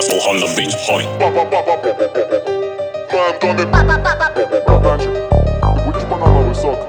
Crystal on the beat, хой. В моем доме, братанчик, ты будешь банановый сок?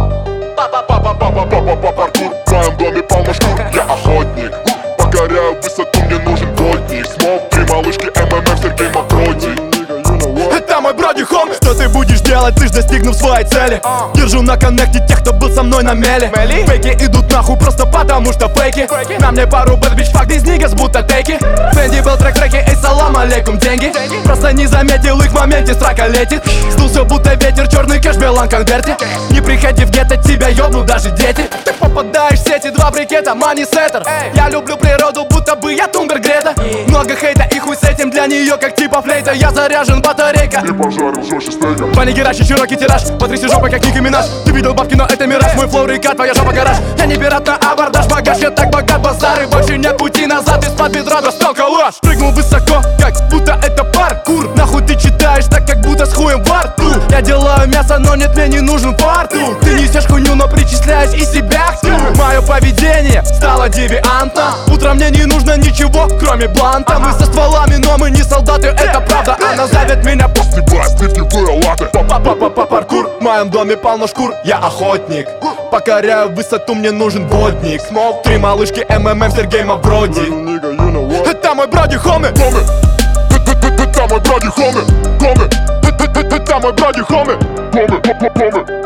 Паркур, в моем доме полно шкур, я охотник. Покоряю высоту, мне нужен водник. Смог, 3 малышки, МММ, Сергей Макроди. Это мой броди хом. Что ты будешь делать, ты ж достигнув своей цели? Держу на коннекте тех, кто был со мной на мели. Фейки идут нахуй просто потому что фейки. На мне пару bad bitch fuck these niggas будто тейки. Фенди был трек-треки, эй, салам алейкум, деньги. Просто не заметил их в моменте, страка летит. Сдулся будто ветер, черный кэш в белом конверте. Не приходи в гетто, тебя ёбнут даже дети. Ты попадаешь в сети, 2 брикета, money setter. Я люблю природу, будто бы я Тумбер Грета. Много хейта и хуй с этим для нее, как типа флейта. Я заряжен, батарейка. И пожарил жестче стейка. Панигеращий, широкий тираж, потряси жопой, как Ники Минаж. Ты видел бабки, но это мираж. Мой флоу река, твоя жопа гараж. Я не пират на абордаж, багаж, я так богат, базары. Больше нет пути назад, из-под бедра достал калаш. Прыгнул высоко, как будто это паркур. Нахуй ты читаешь так, как будто с хуем во рту. Я делаю мясо, но нет, мне не нужен фартук. Ты несешь хуйню, но причисляешь и себя к нему. Мое поведение стало девиантно. Утром мне не нужно ничего, кроме бланта. Мы со стволами, но мы не солдаты, это правда. Она зовет меня Стебай, сливки латы. паркур. В моем доме полно шкур, я охотник. Покоряю высоту, мне нужен водник. Смог, 3 малышки, МММ, Сергей Макроди. Это мой броди хоми. Это мой броди хоми. Это мой броди хоми.